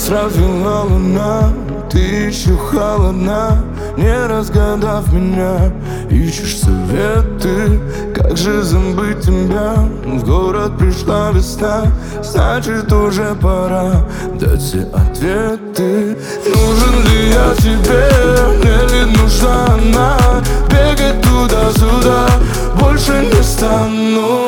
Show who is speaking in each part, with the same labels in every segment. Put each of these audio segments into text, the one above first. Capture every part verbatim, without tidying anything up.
Speaker 1: нас развела луна, ты еще холодна, не разгадав меня. Ищешь советы, как же забыть тебя. В город пришла весна, значит уже пора дать все ответы. Нужен ли я тебе, мне ли нужна она? Бегать туда-сюда больше не стану.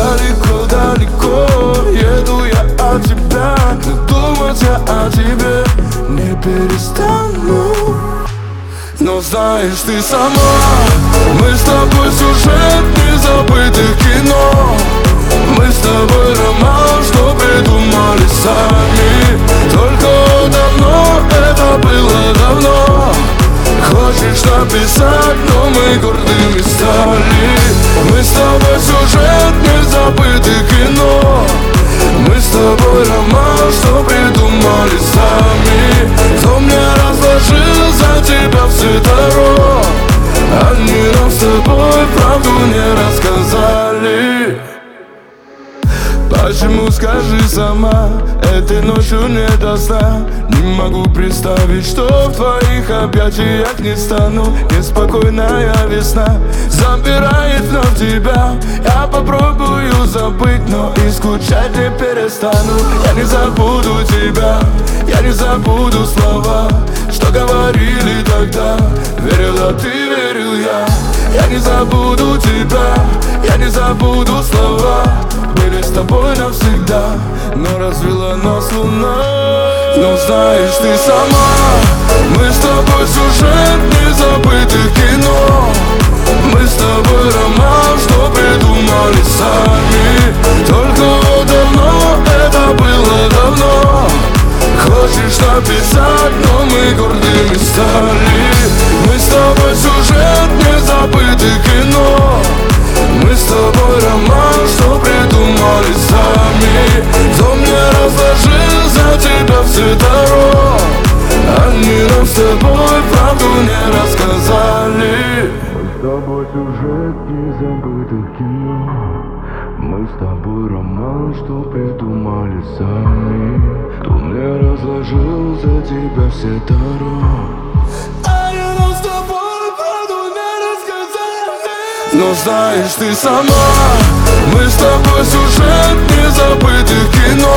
Speaker 1: Далеко-далеко еду я от тебя, но думать я о тебе не перестану. Но знаешь ты сама, мы с тобой сюжет незабытых кино. Мы с тобой роман, что придумали сами. Только давно, это было давно. Хочешь написать, но мы гордыми стали. Мы с тобой сюжет незабытых кино. Мы с тобой роман, что придумали сами. Кто мне разложил за тебя все таро? Они нам с тобой правду не рассказали. Почему, скажи сама, этой ночью не до сна? Не могу представить, что в твоих объятиях не стану. Неспокойная весна забирает вновь тебя. Я попробую забыть, но и скучать не перестану. Я не забуду тебя, я не забуду слова, что говорили тогда. Верила ты, верил я. Я не забуду тебя, я не забуду слова. Были с тобой навсегда, но развела нас луна. Но знаешь ты сама, мы с тобой сюжет незабытых кино. Мы с тобой роман, что придумали сами. Только давно, это было давно. Хочешь написать, но мы гордыми стали. Мы с тобой сюжет незабытых кино. Мы с тобой роман, что придумали сами. Кто мне разложил за тебя все таро? Они нам с тобой правду не рассказали. Мы с тобой сюжет незабытых кино. Мы с тобой роман, что придумали сами. Кто мне разложил за тебя все таро? Они нам с тобой правду не рассказали. Но знаешь ты сама, мы с тобой сюжет незабытых кино.